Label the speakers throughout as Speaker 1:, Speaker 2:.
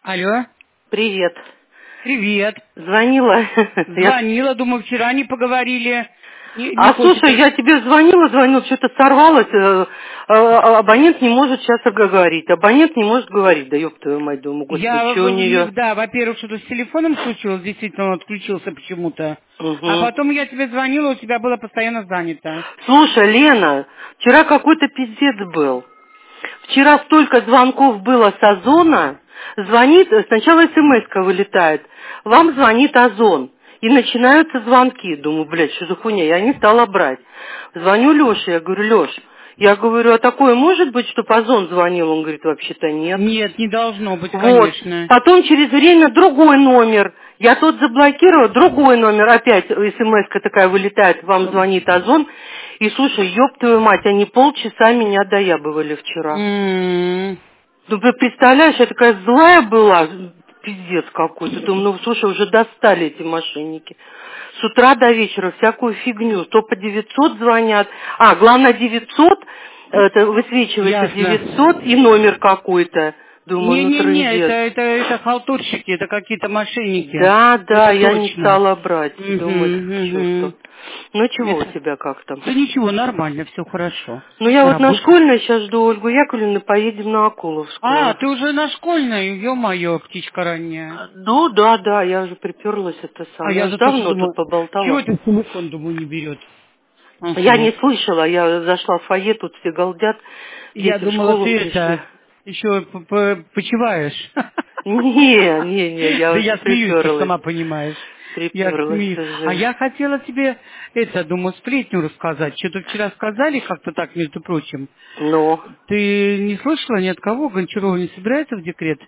Speaker 1: Алло.
Speaker 2: Привет.
Speaker 1: Привет.
Speaker 2: Звонила.
Speaker 1: Звонила, думаю, вчера не поговорили. Не
Speaker 2: Слушай,
Speaker 1: хочется.
Speaker 2: я тебе звонила, что-то сорвалось. Абонент не может сейчас говорить. Абонент не может говорить. Да ёб твою мать, думаю, господи, что у нее?
Speaker 1: Да, во-первых, что-то с телефоном случилось, действительно, он отключился почему-то. А
Speaker 2: Угу.
Speaker 1: потом я тебе звонила, у тебя было постоянно занято.
Speaker 2: Слушай, Лена, вчера какой-то пиздец был. Вчера столько звонков было с Озона. Звонит, сначала смс-ка вылетает. Вам звонит Озон. И начинаются звонки. Думаю, блядь, что за хуйня? Я не стала брать. Звоню Лёше, я говорю, Лёш, а такое может быть, чтобы Озон звонил? Он говорит, вообще-то нет.
Speaker 1: Нет, не должно быть,
Speaker 2: Вот.
Speaker 1: конечно.
Speaker 2: Потом через время другой номер. Я тот заблокировала, другой номер. Опять смс-ка такая вылетает, вам звонит Озон. И слушай, ёб твою мать, они полчаса меня доябывали вчера. Ну, ты представляешь, я такая злая была, пиздец какой-то. Думаю, ну, слушай, уже достали эти мошенники. С утра до вечера всякую фигню. То по 900 звонят. Главное 900, это высвечивается
Speaker 1: Ясно.
Speaker 2: 900 и номер какой-то. Думаю, ну
Speaker 1: Не-не-не,
Speaker 2: трындец.
Speaker 1: это халтурщики, это какие-то мошенники.
Speaker 2: Да,
Speaker 1: Это
Speaker 2: я не
Speaker 1: точно.
Speaker 2: стала брать. Думаю, к черту. Ну чего у
Speaker 1: Это...
Speaker 2: тебя как там?
Speaker 1: Да ничего, нормально, все хорошо.
Speaker 2: Ну я
Speaker 1: На
Speaker 2: вот на
Speaker 1: работе.
Speaker 2: школьной сейчас жду Ольгу Яковлевну, поедем на Акуловскую.
Speaker 1: Ты уже на школьной, ё-моё, птичка ранняя.
Speaker 2: Ну, да, я уже приперлась, это самое.
Speaker 1: Я
Speaker 2: Я же
Speaker 1: за то, что
Speaker 2: давно тут
Speaker 1: думаю, чего
Speaker 2: поболтала.
Speaker 1: это телефон, думаю, не берет.
Speaker 2: Я не
Speaker 1: Ага.
Speaker 2: слышала, я зашла в фойе, тут все галдят,
Speaker 1: Я
Speaker 2: дети в
Speaker 1: думала,
Speaker 2: школу
Speaker 1: ты
Speaker 2: пришли.
Speaker 1: еще почиваешь.
Speaker 2: Не, я
Speaker 1: Да
Speaker 2: уже
Speaker 1: я смеюсь, как
Speaker 2: приперлась.
Speaker 1: сама понимаешь. Я
Speaker 2: Приперлась
Speaker 1: смеюсь. А
Speaker 2: уже.
Speaker 1: я хотела тебе, думаю, сплетню рассказать. Что-то вчера сказали как-то так, между прочим.
Speaker 2: Но,
Speaker 1: Ты не слышала ни от кого? Гончарова не собирается в декрет?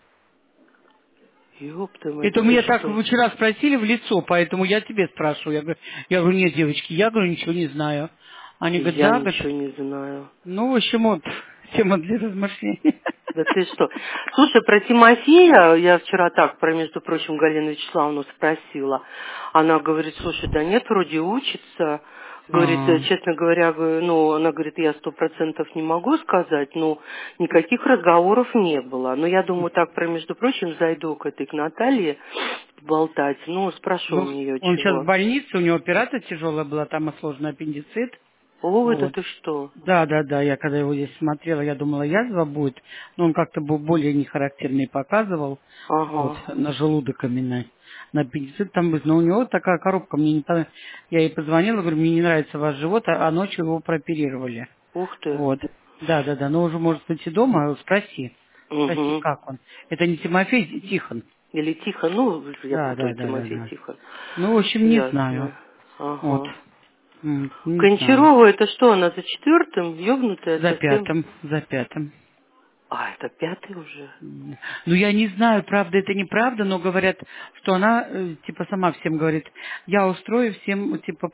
Speaker 2: ёпта мать,
Speaker 1: Это
Speaker 2: ты
Speaker 1: меня так
Speaker 2: что?
Speaker 1: вчера спросили в лицо, поэтому я тебе спрашиваю. Я говорю, нет, девочки, ничего не знаю. Они говорят,
Speaker 2: Я
Speaker 1: да, говорят.
Speaker 2: ничего не знаю.
Speaker 1: Ну, в общем, вот, тема для размышлений.
Speaker 2: Да ты что? Слушай, про Тимофея, я вчера так, между прочим, Галину Вячеславовну спросила. Она говорит, слушай, да нет, вроде учится. Говорит,
Speaker 1: А,
Speaker 2: честно говоря, она говорит, я 100% не могу сказать, но никаких разговоров не было. Но я думаю, так, между прочим, зайду к Наталье болтать, спрошу у
Speaker 1: Ну,
Speaker 2: нее
Speaker 1: он сейчас в
Speaker 2: чего.
Speaker 1: больнице, у него операция тяжелая была, там сложный аппендицит.
Speaker 2: О, это
Speaker 1: Вот.
Speaker 2: ты что?
Speaker 1: Да, я когда его здесь смотрела, я думала, язва будет, но он как-то был более нехарактерный показывал, вот,
Speaker 2: Ага.
Speaker 1: на желудок именно, на аппендицит там быть. Но у него такая коробка, мне не понравилась. Я ей позвонила, говорю, мне не нравится ваш живот, а ночью его прооперировали.
Speaker 2: Ух ты.
Speaker 1: Вот. Да, но уже может быть и дома, спроси,
Speaker 2: Угу.
Speaker 1: как он. Это не Тимофей, Тихон.
Speaker 2: Или Тихон, я путаю, Тимофей
Speaker 1: Да.
Speaker 2: Тихон.
Speaker 1: Ну, в общем, не знаю.
Speaker 2: Ясно.
Speaker 1: Вот.
Speaker 2: Ага.
Speaker 1: Не знаю.
Speaker 2: Гончарова, это что, она за четвертым? Ёбнутая
Speaker 1: За
Speaker 2: совсем?
Speaker 1: пятым, за пятым.
Speaker 2: Это пятый уже.
Speaker 1: Ну, я не знаю, правда это неправда, но говорят, что она, типа, сама всем говорит, я устрою всем, типа,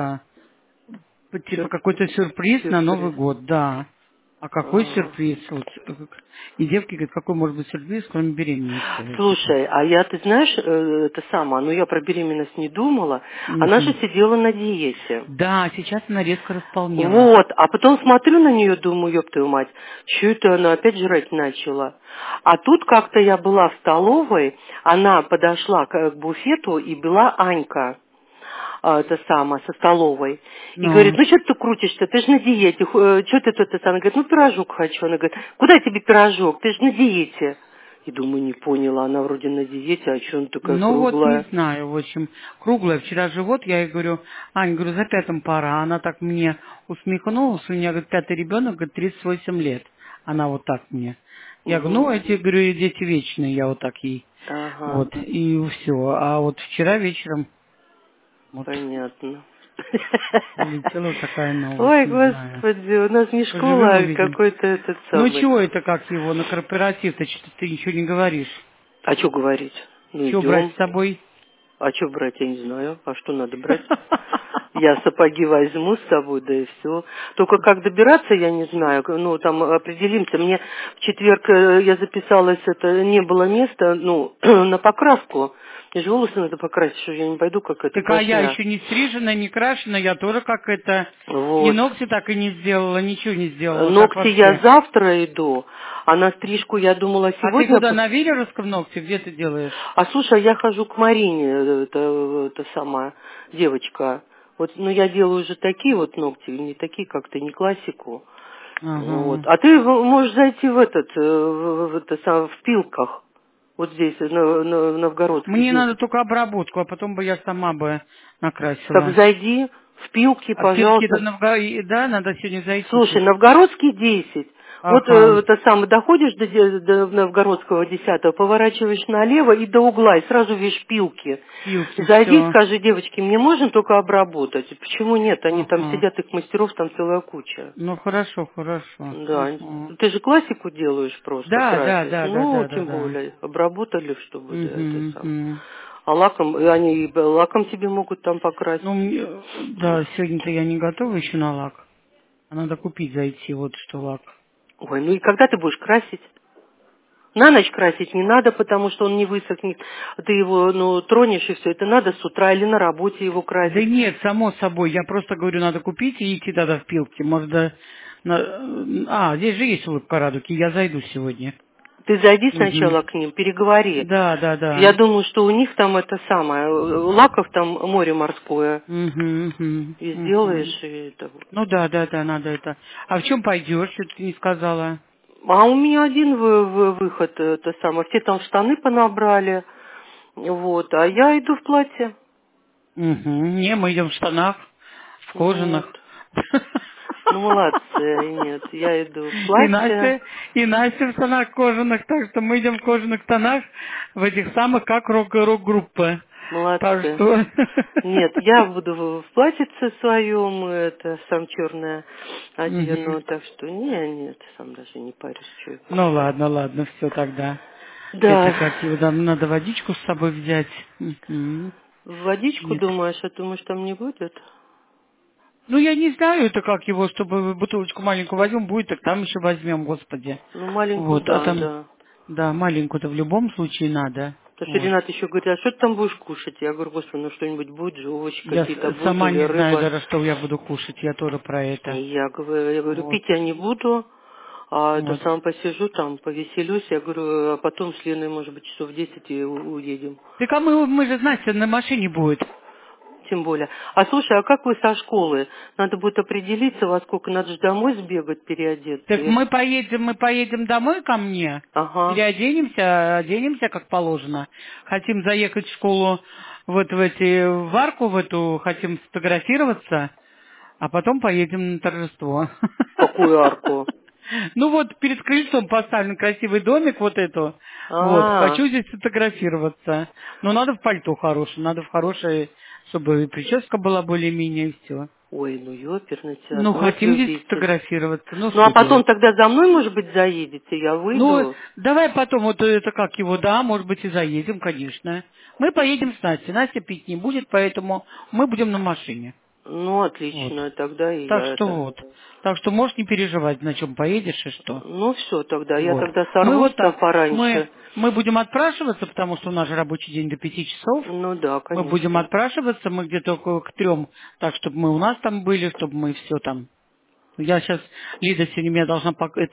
Speaker 1: какой-то сюрприз на Новый
Speaker 2: Сюрприз.
Speaker 1: год, да. А какой
Speaker 2: Ага.
Speaker 1: сюрприз? Вот, и девки говорят, какой может быть сюрприз, кроме беременности? Типа.
Speaker 2: Слушай, ты знаешь, я про беременность не думала. Она же
Speaker 1: Мгм.
Speaker 2: сидела на диете.
Speaker 1: Да, сейчас она резко располнела.
Speaker 2: Вот, а потом смотрю на нее, думаю, ёб твою мать, что это она опять жрать начала? А тут как-то я была в столовой, она подошла к буфету, и была Анька. Со столовой. И говорит,
Speaker 1: Ну,
Speaker 2: ну что ты крутишься, ты же на диете, что ты тут, она говорит, ну пирожок хочу. Она говорит, куда тебе пирожок, ты же на диете. И думаю, не поняла, она вроде на диете, а что она такая
Speaker 1: ну вот не
Speaker 2: круглая?
Speaker 1: знаю, в общем, круглая. Вчера живот, я ей говорю, Ань, говорю, за пятым пора. Она так мне усмехнулась, у меня, говорит, пятый ребенок, говорит, 38 лет. Она вот так мне. Я говорю,
Speaker 2: Угу.
Speaker 1: ну, эти, говорю, дети вечные, я вот так ей.
Speaker 2: Ага,
Speaker 1: Вот, и все. А вот вчера вечером, вот,
Speaker 2: понятно.
Speaker 1: улетела вот такая новость,
Speaker 2: Ой,
Speaker 1: не знаю.
Speaker 2: господи, у нас не школа,
Speaker 1: Поживем,
Speaker 2: а
Speaker 1: увидим.
Speaker 2: какой-то этот
Speaker 1: Ну,
Speaker 2: самый.
Speaker 1: чего это, как его, на корпоратив-то, что ты ничего не говоришь?
Speaker 2: А что говорить? Ну,
Speaker 1: Чего брать
Speaker 2: идем.
Speaker 1: с собой?
Speaker 2: А что брать, я не знаю. А что надо брать? Я сапоги возьму с собой, да и все. Только как добираться, я не знаю. Там определимся. Мне в четверг я записалась, это не было места, на покраску. Мне же волосы надо покрасить, что я не пойду, как это,
Speaker 1: Так а я
Speaker 2: плохая.
Speaker 1: еще не стрижена, не крашена, я тоже как это... И
Speaker 2: Вот.
Speaker 1: ногти так и не сделала, ничего не сделала, как
Speaker 2: Ногти я
Speaker 1: вообще.
Speaker 2: завтра иду, а на стрижку я думала
Speaker 1: А ты
Speaker 2: сегодня...
Speaker 1: куда, на Виллеровском ногте? Где ты делаешь?
Speaker 2: А слушай, я хожу к Марине, это самая девочка. Вот, ну, я делаю уже такие вот ногти, не такие, как ты, не классику. Вот.
Speaker 1: Ага.
Speaker 2: А ты можешь зайти в этот, в Пилках, вот здесь, на Новгородской
Speaker 1: Мне
Speaker 2: 10.
Speaker 1: надо только обработку, а потом бы я сама бы
Speaker 2: Так
Speaker 1: накрасила.
Speaker 2: зайди в Пилки,
Speaker 1: А Пилки до
Speaker 2: пожалуйста.
Speaker 1: Да, надо сегодня зайти
Speaker 2: Слушай,
Speaker 1: сейчас.
Speaker 2: Новгородский 10. Вот
Speaker 1: Ага.
Speaker 2: это самое, доходишь до Новгородского 10, поворачиваешь налево и до угла, и сразу видишь Пилки.
Speaker 1: Пилки,
Speaker 2: Зайди,
Speaker 1: все.
Speaker 2: скажи, девочки, мне можно только обработать? Почему нет? Они там
Speaker 1: Ага.
Speaker 2: сидят, их мастеров там целая куча.
Speaker 1: Ну, хорошо, хорошо.
Speaker 2: Да.
Speaker 1: Ага.
Speaker 2: Ты же классику делаешь просто,
Speaker 1: Да, да,
Speaker 2: красишь.
Speaker 1: да, да,
Speaker 2: Ну,
Speaker 1: да, да,
Speaker 2: тем
Speaker 1: да.
Speaker 2: более, обработали, чтобы да, это
Speaker 1: Угу,
Speaker 2: сам.
Speaker 1: угу.
Speaker 2: А лаком, они и лаком тебе могут там покрасить.
Speaker 1: Ну, да, сегодня-то я не готова еще на лак. А надо купить, зайти, вот что лак.
Speaker 2: Ой, ну и когда ты будешь красить? На ночь красить не надо, потому что он не высохнет. Ты его, ну, тронешь и все. Это надо с утра или на работе его
Speaker 1: Да
Speaker 2: красить.
Speaker 1: нет, само собой. Я просто говорю, надо купить и идти тогда в Пилки. Может, да... здесь же есть улыбка Радуги. Я зайду сегодня.
Speaker 2: Ты зайди
Speaker 1: Угу.
Speaker 2: сначала к ним, переговори.
Speaker 1: Да, да,
Speaker 2: Я
Speaker 1: да.
Speaker 2: думаю, что у них там это самое, лаков там море морское.
Speaker 1: Угу, угу,
Speaker 2: И
Speaker 1: угу.
Speaker 2: сделаешь, и это вот.
Speaker 1: Ну да, да, да, надо это. А в чем пойдешь, что ты не сказала?
Speaker 2: А у меня один выход, это самое, все там штаны понабрали, вот, а я иду в платье.
Speaker 1: Угу. Не, мы идем в штанах, в
Speaker 2: Ну вот.
Speaker 1: кожаных.
Speaker 2: Ну, молодцы, нет, я иду в
Speaker 1: И
Speaker 2: платье.
Speaker 1: Настя, и Настя в штанах кожаных, так что мы идем в кожаных штанах в этих самых, как рок-группы. Так
Speaker 2: Молодцы.
Speaker 1: что...
Speaker 2: Нет, я буду в платьице своем, это сам черное
Speaker 1: Мгм.
Speaker 2: одену, так что нет, сам даже не парюсь, что я
Speaker 1: Ну
Speaker 2: буду.
Speaker 1: ладно, ладно, все тогда. Это
Speaker 2: Да,
Speaker 1: как его, да, надо водичку с собой взять. Мгм.
Speaker 2: водичку
Speaker 1: Нет.
Speaker 2: думаешь, а думаешь, там не будет?
Speaker 1: Ну, я не знаю, это как его, чтобы бутылочку маленькую возьмем, будет, так там еще возьмем, господи.
Speaker 2: Ну, маленькую,
Speaker 1: Вот, а
Speaker 2: да,
Speaker 1: там,
Speaker 2: да.
Speaker 1: да, маленькую-то в любом случае надо.
Speaker 2: Потому что
Speaker 1: Вот.
Speaker 2: Ренат еще говорит, а что ты там будешь кушать? Я говорю, господи, ну что-нибудь будет же, овощи
Speaker 1: Я
Speaker 2: какие-то будут,
Speaker 1: сама
Speaker 2: или
Speaker 1: не знаю
Speaker 2: рыба.
Speaker 1: даже, что я буду кушать, я тоже про
Speaker 2: И
Speaker 1: это.
Speaker 2: я говорю,
Speaker 1: Вот.
Speaker 2: пить я не буду, а это
Speaker 1: Вот.
Speaker 2: сам посижу там, повеселюсь. Я говорю, а потом с Леной, может быть, часов в 10 и уедем.
Speaker 1: Так а мы же, знаете, на машине будет.
Speaker 2: Тем более. А слушай, а как вы со школы? Надо будет определиться, во сколько надо же домой сбегать, переодеться.
Speaker 1: Так мы поедем домой ко мне,
Speaker 2: Ага.
Speaker 1: переоденемся, оденемся как положено. Хотим заехать в школу вот в арку в эту, хотим сфотографироваться, а потом поедем на торжество.
Speaker 2: Какую арку?
Speaker 1: Ну вот перед крыльцом поставлен красивый домик, вот эту. Вот,
Speaker 2: А,
Speaker 1: хочу здесь сфотографироваться. Но надо в пальто хорошее, надо в хорошее, чтобы и прическа была более-менее, и все.
Speaker 2: ой, ну ёперный
Speaker 1: Ну,
Speaker 2: театр, вот
Speaker 1: хотим здесь
Speaker 2: любитель.
Speaker 1: сфотографироваться, ну
Speaker 2: Ну, а
Speaker 1: что
Speaker 2: потом
Speaker 1: делать?
Speaker 2: тогда за мной, может быть, заедете, я
Speaker 1: Ну,
Speaker 2: выйду.
Speaker 1: давай потом, вот это как его, да, может быть, и заедем, конечно. Мы поедем с Настей. Настя пить не будет, поэтому мы будем на машине.
Speaker 2: Ну,
Speaker 1: Вот.
Speaker 2: отлично, тогда и
Speaker 1: Так
Speaker 2: я
Speaker 1: что
Speaker 2: это...
Speaker 1: вот. Так что можешь не переживать, на чем поедешь и что.
Speaker 2: Ну, все тогда, я
Speaker 1: Вот.
Speaker 2: тогда
Speaker 1: Мы вот
Speaker 2: сорвусь-то
Speaker 1: так.
Speaker 2: пораньше.
Speaker 1: Мы будем отпрашиваться, потому что у нас же рабочий день до 5 часов.
Speaker 2: Ну да,
Speaker 1: Мы будем
Speaker 2: конечно.
Speaker 1: отпрашиваться, мы где-то около к 3, так, чтобы мы у нас там были, чтобы мы все там. Я сейчас, Лида сегодня меня должна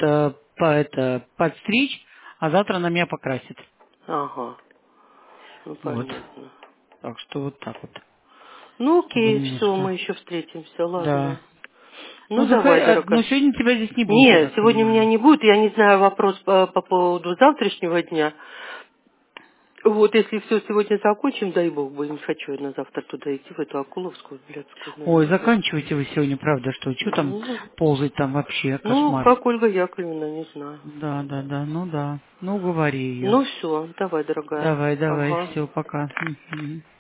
Speaker 1: подстричь, а завтра она меня покрасит.
Speaker 2: Ага, ну
Speaker 1: Вот.
Speaker 2: понятно.
Speaker 1: Так что вот так вот.
Speaker 2: Ну
Speaker 1: Чтобы
Speaker 2: окей, все,
Speaker 1: немножко.
Speaker 2: мы еще встретимся,
Speaker 1: Да.
Speaker 2: ладно.
Speaker 1: Ну,
Speaker 2: Ну давай,
Speaker 1: ну
Speaker 2: дорогая.
Speaker 1: сегодня тебя здесь не будет, я
Speaker 2: Не,
Speaker 1: так
Speaker 2: сегодня меня
Speaker 1: понимаю.
Speaker 2: не будет, я не знаю вопрос по поводу завтрашнего дня. Вот, если все сегодня закончим, дай бог бы, не хочу я на завтра туда идти, в эту Акуловскую, блядскую,
Speaker 1: Ой,
Speaker 2: наверное.
Speaker 1: заканчивайте вы сегодня, правда, что? Что там ползать там вообще?
Speaker 2: Ну,
Speaker 1: Кошмар.
Speaker 2: как Ольга Яковлевна, не знаю.
Speaker 1: Да, да, да, ну да. Ну, говори ее.
Speaker 2: Ну все, давай, дорогая.
Speaker 1: Давай, давай,
Speaker 2: Ага.
Speaker 1: все, пока. Мгм.